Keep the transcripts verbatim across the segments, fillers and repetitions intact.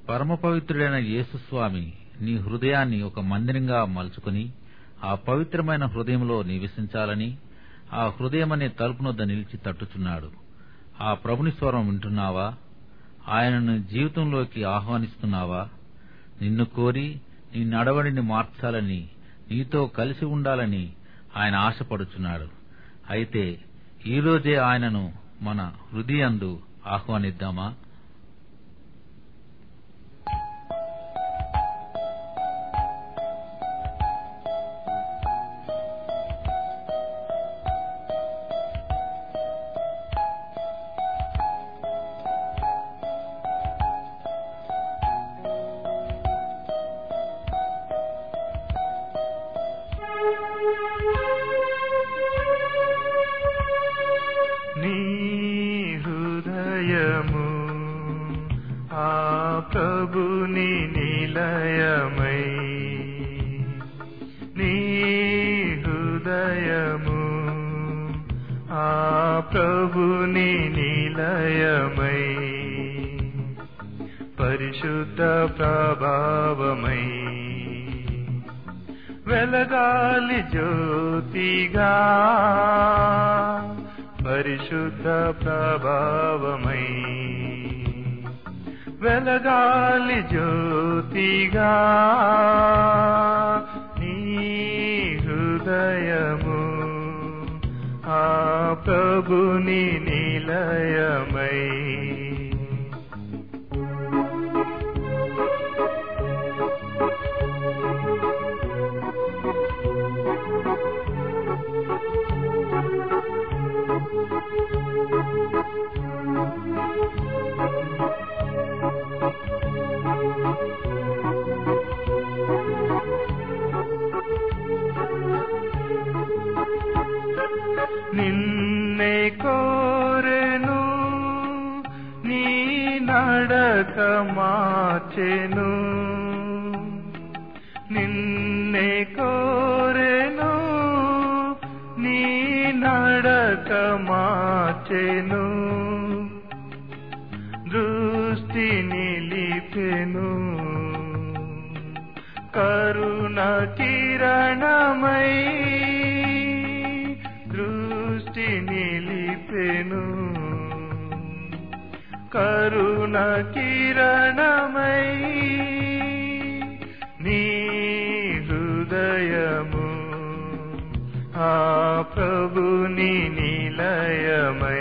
పరమ పవిత్రుడైన యేసుస్వామి నీ హృదయాన్ని ఒక మందిరంగా మలుచుకుని ఆ పవిత్రమైన హృదయంలో నివసించాలని ఆ హృదయమనే తలుపునొద్ద నిలిచి తట్టుచున్నాడు. ఆ ప్రభుని స్వరం వింటున్నావా? ఆయనను జీవితంలోకి ఆహ్వానిస్తున్నావా? నిన్ను కోరి నీ నడవడిని మార్చాలని, నీతో కలిసి ఉండాలని ఆయన ఆశపడుచున్నాడు. అయితే ఈరోజే ఆయనను మన హృదయందు ఆహ్వానిద్దామా? నీ హృదయము ఆ ప్రభుని నిలయమై, నీ హృదయము ఆ ప్రభుని నిలయమై, పరిశుద్ధ ప్రభావమై వెలగాలి జ్యోతిగా, పరిశుద్ధ ప్రభావమై వెలగాలి జ్యోతిగా, నీ హృదయము ఆ ప్రభుని నిలయమై. నిన్నే కోరెను నీ నడక మార్చెను, నిన్నే కోరెను నీ నడక మార్చెను, దృష్టి నిలిపెను కరుణ కిరణమై, దృష్టి నిలిపెను కరుణ కిరణమై, నీ హృదయము ఆ ప్రభుని నిలయమై.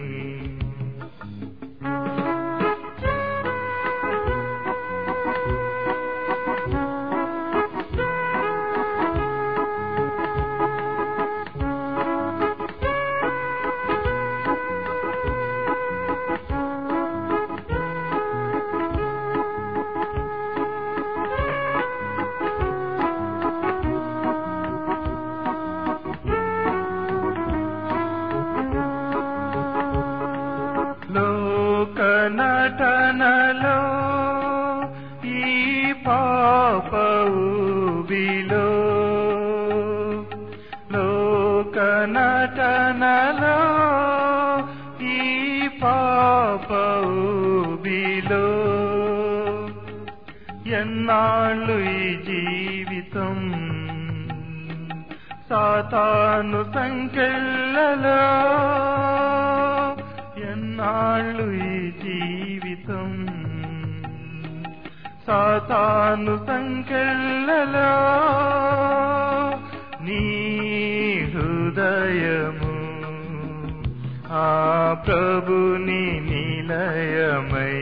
నటనలో ఈ పాప ఊబిలో, లోక నటనలో ఈ పాప ఊబిలో, ఎన్నాళ్ళు ఈ జీవితం సాతాను సంకెళ్ళలో, ఎన్నాళ్ళు ఈ జీవితం సాతాను సంకెళ్ళలో, నీ హృదయము ఆ ప్రభుని నిలయమై.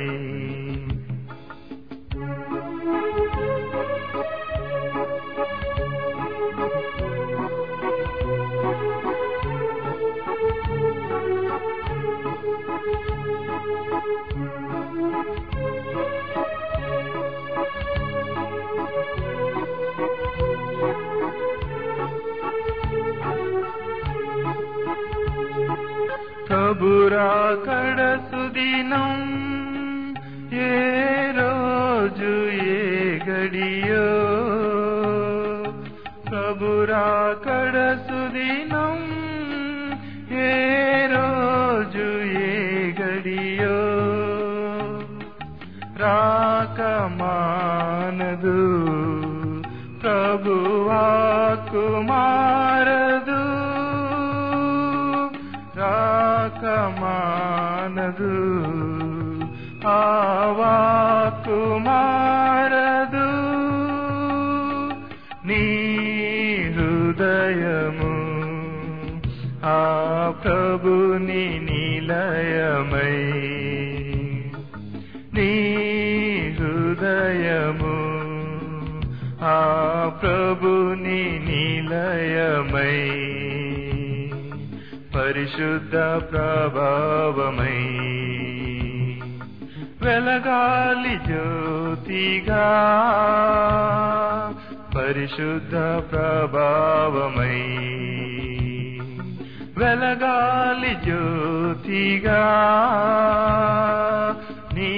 ప్రభురా కడసుదినం ఏ రోజు ఏ గడియో, ప్రభురా కడసుదినం ఏ రోజు ఏ గడియో, రాక మానదు, ప్రభువాకు మారదు, రాక మానదు, ఆ వాక్కు మారదు. నీ హృదయము ఆ ప్రభుని నిలయమై, నీ హృదయము ఆ ప్రభుని నిలయమై, పరిశుద్ధ ప్రభావమై వెలగాలి జ్యోతిగా, పరిశుద్ధ ప్రభావమై వెలగాలి జ్యోతిగా, నీ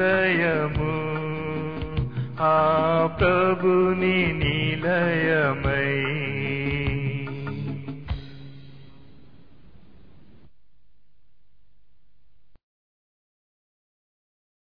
హృదయము ఆ ప్రభుని నిలయమై.